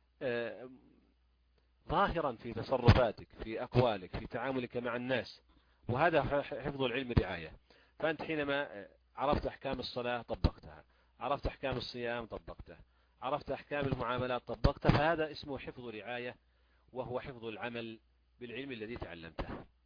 ظاهرا في تصرفاتك، في أقوالك، في تعاملك مع الناس، وهذا حفظ العلم رعاية. فأنت حينما عرفت أحكام الصلاة طبقتها، عرفت أحكام الصيام طبقته، عرفت أحكام المعاملات طبقته، فهذا اسمه حفظ رعاية، وهو حفظ العمل بالعلم الذي تعلمته.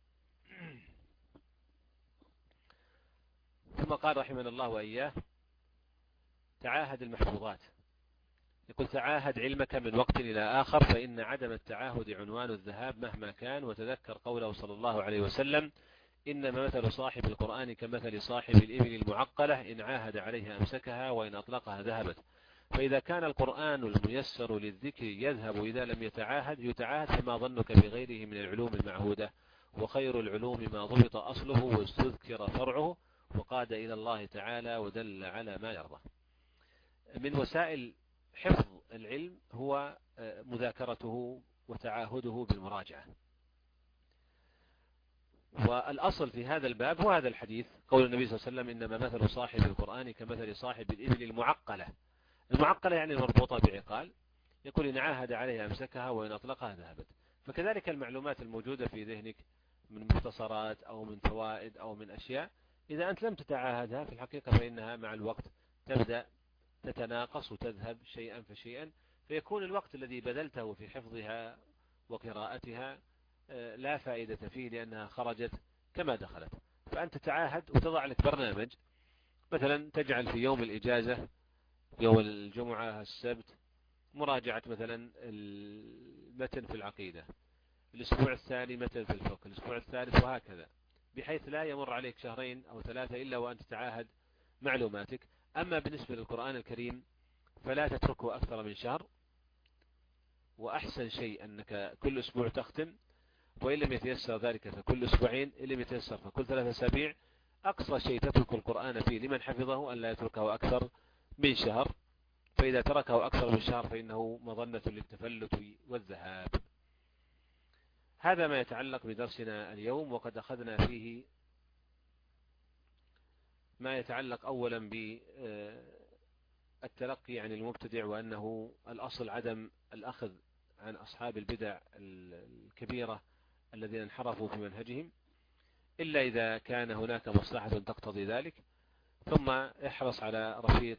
ثم قال رحمنا الله وإياه: تعاهد المحفوظات. يقول: تعاهد علمك من وقت إلى آخر، فإن عدم التعاهد عنوان الذهاب مهما كان. وتذكر قوله صلى الله عليه وسلم: إنما مثل صاحب القرآن كمثل صاحب الإبل المعقلة، إن عاهد عليها أمسكها وإن أطلقها ذهبت. فإذا كان القرآن الميسر للذكر يذهب إذا لم يتعاهد، يتعاهد، فما ظنك بغيره من العلوم المعهودة؟ وخير العلوم ما ضبط أصله واستذكر فرعه وقاد إلى الله تعالى ودل على ما يرضى. من وسائل حفظ العلم هو مذاكرته وتعاهده بالمراجعة. والأصل في هذا الباب هو هذا الحديث، قول النبي صلى الله عليه وسلم: إنما مثل صاحب القرآن كمثل صاحب الإبل المعقلة. المعقلة يعني المربوطة بعقال، يقول إن عاهد عليها أمسكها وإن أطلقها ذهبت. فكذلك المعلومات الموجودة في ذهنك من مختصرات أو من فوائد أو من أشياء، إذا أنت لم تتعاهدها في الحقيقة فإنها مع الوقت تبدأ تتناقص وتذهب شيئا فشيئا، فيكون الوقت الذي بذلته في حفظها وقراءتها لا فائدة فيه، لأنها خرجت كما دخلت. فأنت تعاهد وتضع لك برنامج، مثلا تجعل في يوم الإجازة، يوم الجمعة السبت، مراجعة مثلا المتن في العقيدة، الأسبوع الثاني متن في الفقه، الأسبوع الثالث، وهكذا، بحيث لا يمر عليك شهرين أو ثلاثة إلا وأنت تعاهد معلوماتك. أما بالنسبة للقرآن الكريم فلا تتركه أكثر من شهر، وأحسن شيء أنك كل أسبوع تختم، وإن لم يتيسر ذلك فكل أسبوعين، إن لم يتيسر فكل ثلاثة أسابيع. أقصى شيء تترك القرآن فيه لمن حفظه أن لا يتركه أكثر من شهر، فإذا تركه أكثر من شهر فإنه مظنة للتفلت والذهاب. هذا ما يتعلق بدرسنا اليوم، وقد أخذنا فيه ما يتعلق أولا بالتلقي عن المبتدع، وأنه الأصل عدم الأخذ عن أصحاب البدع الكبيرة الذين انحرفوا في منهجهم، إلا إذا كان هناك مصلحة تقتضي ذلك. ثم احرص على رفيق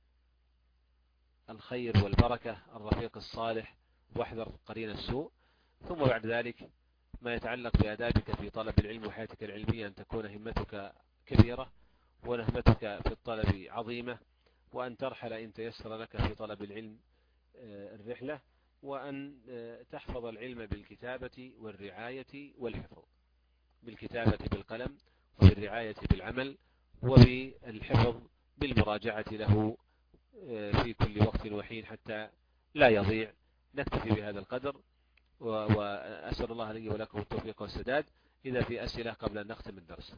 الخير والبركة، الرفيق الصالح، واحذر قرين السوء. ثم بعد ذلك ما يتعلق بآدابك في طلب العلم وحياتك العلمية، أن تكون همتك كبيرة ونهمتك في الطلب عظيمة، وأن ترحل إن تيسر لك في طلب العلم الرحلة، وأن تحفظ العلم بالكتابة والرعاية والحفظ، بالكتابة بالقلم، وبالرعاية بالعمل، وبالحفظ بالمراجعة له في كل وقت وحين حتى لا يضيع. نكتفي بهذا القدر، وأسأل الله لي ولكم التوفيق والسداد. إذا في أسئلة قبل أن نختم الدرس.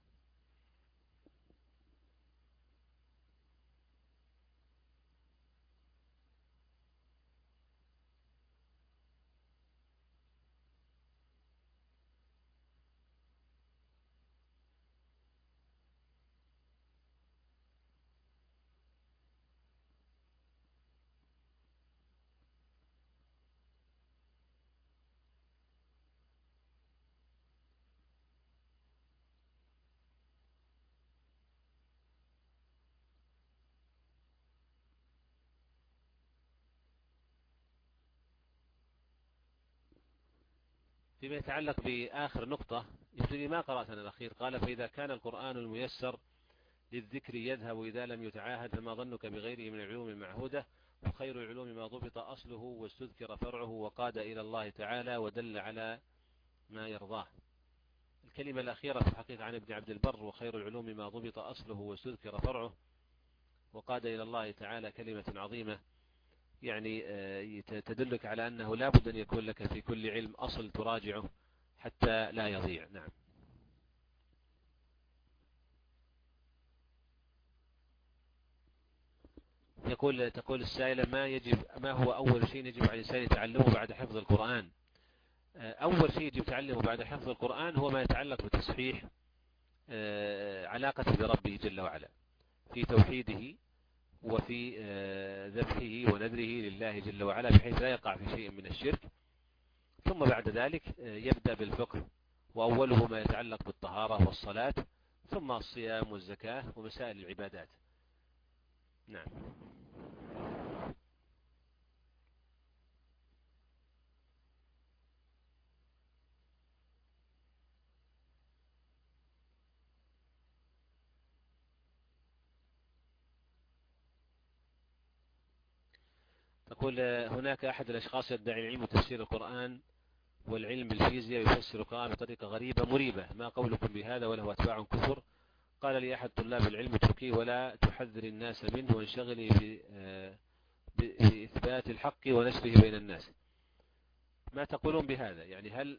فيما يتعلق بآخر نقطة، يقول ما قرأتنا الأخير، قال: فإذا كان القرآن الميسر للذكر يذهب إذا لم يتعاهد، فما ظنك بغيره من العلوم المعهودة؟ وخير العلوم ما ضبط أصله واستذكر فرعه وقاد إلى الله تعالى ودل على ما يرضاه. الكلمة الأخيرة في الحقيقة عن ابن عبد البر: وخير العلوم ما ضبط أصله واستذكر فرعه وقاد إلى الله تعالى، كلمة عظيمة، يعني تدلك على أنه لا بد أن يكون لك في كل علم أصل تراجعه حتى لا يضيع. نعم. يقول تقول السائلة: ما يجب ما هو أول شيء يجب على الإنسان يتعلمه بعد حفظ القرآن؟ أول شيء يجب تعلمه بعد حفظ القرآن هو ما يتعلق بتصحيح علاقته بربه جل وعلا في توحيده وفي ذبحه ونذره لله جل وعلا، بحيث لا يقع في شيء من الشرك. ثم بعد ذلك يبدأ بالفقه، وأوله ما يتعلق بالطهارة والصلاة، ثم الصيام والزكاة ومسائل العبادات. نعم. تقول: هناك أحد الأشخاص يدعي العلم بتفسير القرآن والعلم بالفيزياء يفسر القرآن بطريقة غريبة مريبة، ما قولكم بهذا وله أتباع كثر؟ قال لي أحد طلاب العلم: اتركيه ولا تحذر الناس منه، وانشغلي بإثبات الحق ونشره بين الناس. ما تقولون بهذا؟ يعني هل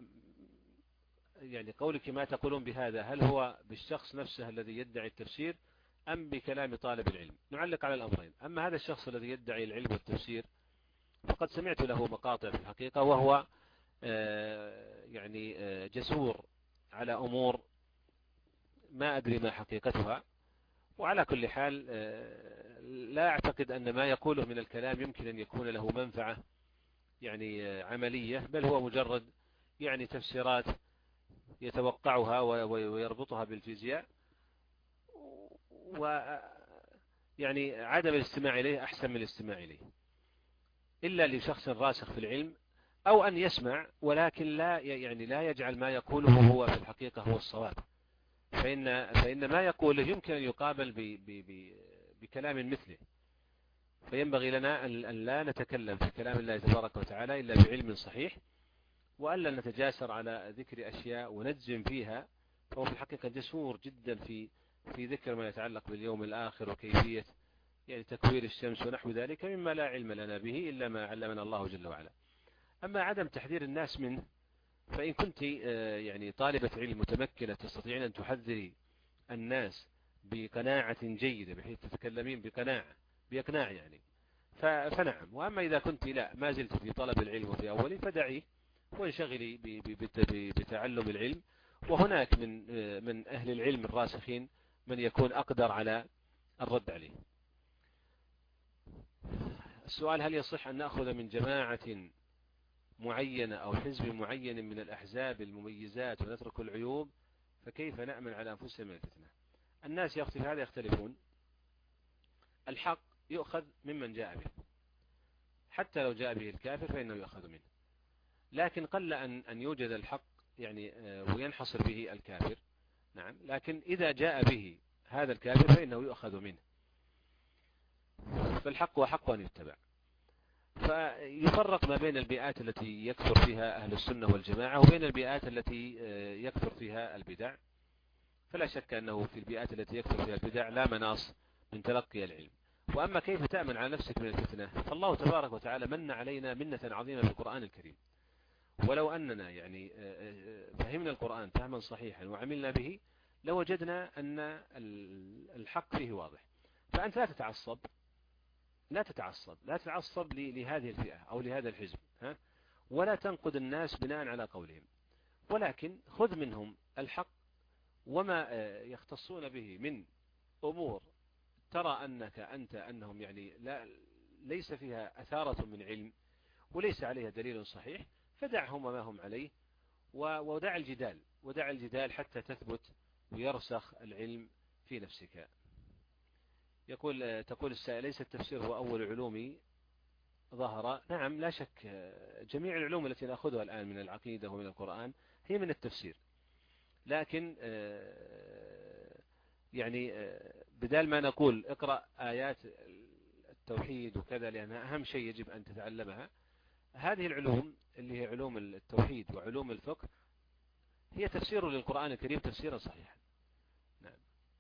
يعني قولك ما تقولون بهذا هل هو بالشخص نفسه الذي يدعي التفسير أم بكلام طالب العلم؟ نعلق على الأمرين. أما هذا الشخص الذي يدعي العلم والتفسير فقد سمعت له مقاطع في الحقيقة، وهو يعني جسور على أمور ما أدري ما حقيقتها. وعلى كل حال لا أعتقد أن ما يقوله من الكلام يمكن أن يكون له منفعة يعني عملية، بل هو مجرد يعني تفسيرات يتوقعها ويربطها بالفيزياء، ويعني عدم الاستماع إليه أحسن من الاستماع إليه، إلا لشخص راسخ في العلم، أو أن يسمع ولكن لا يعني لا يجعل ما يقوله هو في الحقيقة هو الصواب، فإن فإن ما يقوله يمكن أن يقابل ب ب ب بكلام مثله. فينبغي لنا أن لا نتكلم في كلام الله تبارك وتعالى إلا بعلم صحيح، وألا نتجاسر على ذكر أشياء ونجزم فيها، فهو في الحقيقة جسور جدا في في ذكر ما يتعلق باليوم الآخر وكيفية يعني تكوير الشمس ونحو ذلك مما لا علم لنا به إلا ما علمنا الله جل وعلا. أما عدم تحذير الناس منه، فإن كنت يعني طالبة علم متمكنة تستطيعين أن تحذري الناس بقناعة جيدة بحيث تتكلمين بقناعة بإقناع يعني، فنعم. وأما إذا كنت لا ما زلت في طلب العلم وفي أولي فدعيه وانشغلي بتعلم العلم، وهناك من من أهل العلم الراسخين من يكون أقدر على الرد عليه. السؤال: هل يصح أن نأخذ من جماعة معينة أو حزب معين من الأحزاب المميزات ونترك العيوب؟ فكيف نأمن على أنفسنا من الفتنة؟ الناس يا أختي في هذا يختلفون. الحق يؤخذ ممن جاء به، حتى لو جاء به الكافر فإنه يؤخذ منه، لكن قل أن أن يوجد الحق يعني وينحصر به الكافر. نعم، لكن إذا جاء به هذا الكافر فإنه يؤخذ منه، فالحق وحق أن يتبع. فيفرق ما بين البيئات التي يكثر فيها أهل السنة والجماعة وبين البيئات التي يكثر فيها البدع. فلا شك أنه في البيئات التي يكثر فيها البدع لا مناص من تلقي العلم. وأما كيف تأمن على نفسك من الفتنة، فالله تبارك وتعالى من علينا منة عظيمة في القرآن الكريم، ولو أننا يعني فهمنا القرآن فهما صحيحا وعملنا به لوجدنا أن الحق فيه واضح. فأنت لا تتعصب لا تتعصب لا تتعصب لهذه الفئة أو لهذا الحزب، ها؟ ولا تنقد الناس بناء على قولهم، ولكن خذ منهم الحق وما يختصون به من أمور ترى أنك أنت أنهم يعني لا ليس فيها أثارة من علم وليس عليها دليل صحيح، فدعهم وما هم عليه، ودع الجدال ودع الجدال حتى تثبت ويرسخ العلم في نفسك. يقول تقول السائل: ليس التفسير هو أول علوم ظهر؟ نعم لا شك، جميع العلوم التي نأخذها الآن من العقيدة ومن القرآن هي من التفسير، لكن يعني بدال ما نقول اقرأ آيات التوحيد وكذا لأنها أهم شيء يجب أن تتعلمها، هذه العلوم اللي هي علوم التوحيد وعلوم الفقه هي تفسير للقرآن الكريم تفسيرا صحيحا. نعم.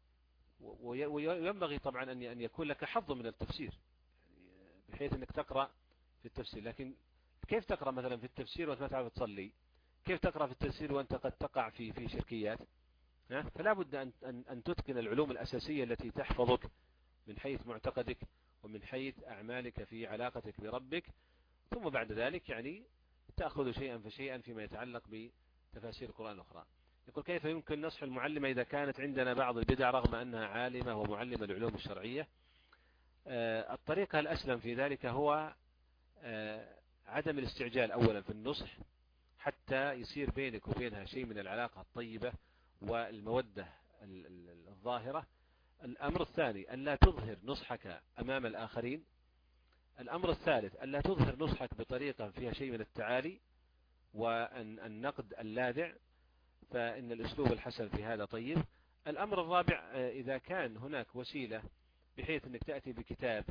وينبغي طبعا أن يكون لك حظ من التفسير بحيث أنك تقرأ في التفسير، لكن كيف تقرأ مثلا في التفسير وأنت ما تعرف تصلي؟ كيف تقرأ في التفسير وأنت قد تقع في في شركيات؟ فلا بد أن أن تتقن العلوم الأساسية التي تحفظك من حيث معتقدك ومن حيث أعمالك في علاقتك بربك، ثم بعد ذلك يعني تأخذ شيئا فشيئا فيما يتعلق بتفاسير القرآن الأخرى. يقول: كيف يمكن نصح المعلمة إذا كانت عندنا بعض البدع رغم أنها عالمة ومعلمة العلوم الشرعية؟ الطريقة الأسلم في ذلك هو عدم الاستعجال أولا في النصح حتى يصير بينك وبينها شيء من العلاقة الطيبة والمودة الظاهرة. الأمر الثاني أن لا تظهر نصحك أمام الآخرين. الأمر الثالث أن لا تظهر نصحك بطريقة فيها شيء من التعالي والنقد اللاذع، فإن الأسلوب الحسن في هذا طيب. الأمر الرابع إذا كان هناك وسيلة بحيث أنك تأتي بكتاب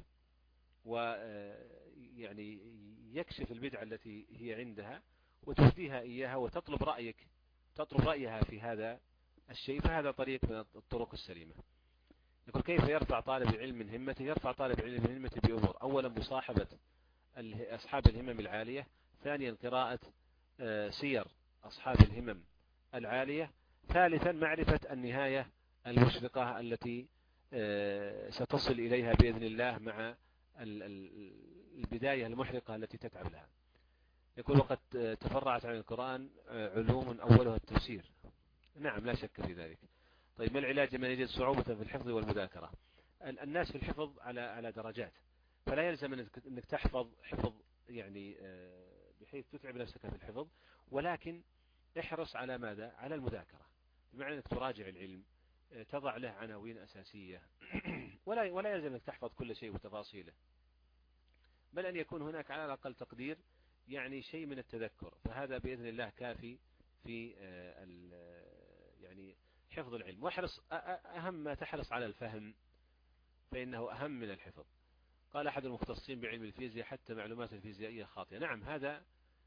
ويعني يكشف البدعة التي هي عندها وتهديها إياها وتطلب رأيك تطلب رأيها في هذا الشيء، فهذا طريق من الطرق السليمة. يقول: كيف يرفع طالب العلم من همته؟ يرفع طالب العلم من همته بأمور: أولا مصاحبة أصحاب الهمم العالية، ثانيا قراءة سير أصحاب الهمم العالية، ثالثا معرفة النهاية المشرقة التي ستصل إليها بإذن الله مع البداية المحرقة التي تتعب لها. يقول: وقد تفرعت عن القرآن علوم أولها التفسير. نعم لا شك في ذلك. طيب ما العلاج لمن يجد صعوبة في الحفظ والمذاكرة؟ الناس في الحفظ على على درجات، فلا يلزم أنك تحفظ حفظ يعني بحيث تتعب نفسك في الحفظ، ولكن احرص على ماذا؟ على المذاكرة، بمعنى أنك تراجع العلم، تضع له عناوين أساسية ولا ولا يلزم أنك تحفظ كل شيء وتفاصيله، بل أن يكون هناك على الأقل تقدير يعني شيء من التذكر، فهذا بإذن الله كافي في يعني حفظ العلم. واحرص أهم ما تحرص على الفهم، فإنه أهم من الحفظ. قال أحد المختصين بعلم الفيزياء: حتى معلومات الفيزيائية خاطئة. نعم هذا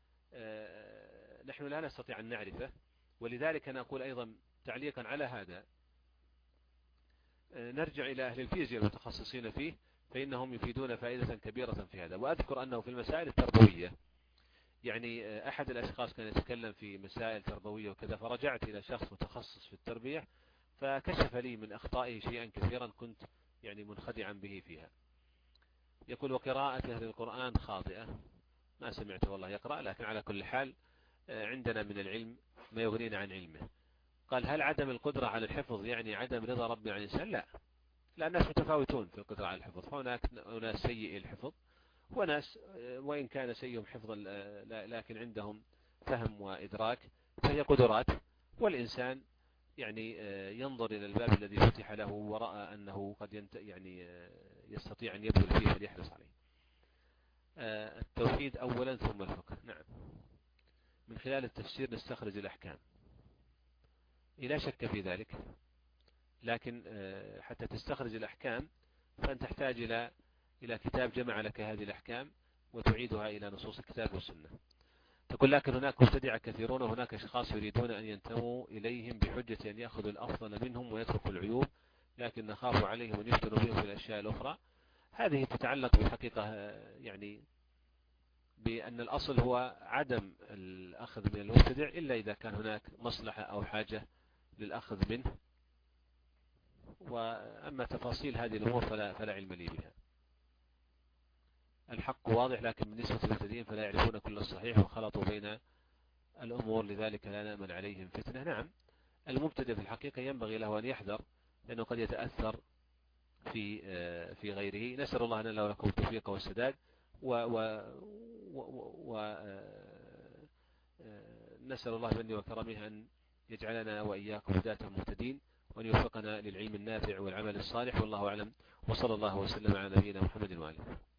نحن لا نستطيع أن نعرفه، ولذلك أنا أقول أيضا تعليقا على هذا نرجع إلى أهل الفيزياء المتخصصين فيه، فإنهم يفيدون فائدة كبيرة في هذا. وأذكر أنه في المسائل التربوية يعني أحد الأشخاص كان يتكلم في مسائل تربوية وكذا، فرجعت إلى شخص متخصص في التربية فكشف لي من أخطائه شيئا كثيرا كنت يعني منخدعا به فيها. يقول: وقراءته للقرآن خاطئة. ما سمعته والله يقرأ، لكن على كل حال عندنا من العلم ما يغنينا عن علمه. قال: هل عدم القدرة على الحفظ يعني عدم رضا ربنا عن الإنسان؟ لا، لا، الناس متفاوتون في القدرة على الحفظ، فهناك ناس سيئي الحفظ وناس وإن كان سيئهم حفظا لكن عندهم فهم وإدراك، فهي قدرات، والإنسان يعني ينظر إلى الباب الذي فتح له ورأى أنه قد ينت يعني يستطيع أن يبذل فيه فليحرص عليه. التوحيد أولا ثم الفقه. نعم، من خلال التفسير نستخرج الأحكام، لا شك في ذلك، لكن حتى تستخرج الأحكام فأنت تحتاج إلى إلى كتاب جمع لك هذه الأحكام وتعيدها إلى نصوص الكتاب والسنة. تقول: لكن هناك مبتدع كثيرون، وهناك أشخاص يريدون أن ينتموا إليهم بحجة أن يأخذوا الأفضل منهم ويتركوا العيوب، لكن نخاف عليهم أن يفتنوا بهم في الأشياء الأخرى. هذه تتعلق بالحقيقة يعني بأن الأصل هو عدم الأخذ من المبتدع إلا إذا كان هناك مصلحة أو حاجة للأخذ منه، وأما تفاصيل هذه الأمور فلا, فلا علم لي بها. الحق واضح، لكن بالنسبة للمبتدئين فلا يعرفون كل الصحيح وخلطوا بين الأمور، لذلك لا نأمن عليهم فتنة. نعم، المبتدئ في الحقيقة ينبغي له أن يحذر، لأنه قد يتأثر في في غيره. نسأل الله لنا ولكم التوفيق والسداد، و, و, و, و نسأل الله منه وكرمه أن يجعلنا وإياكم هداة مهتدين، وأن يوفقنا للعلم النافع والعمل الصالح. والله أعلم، وصلى الله وسلم على نبينا محمد وآله.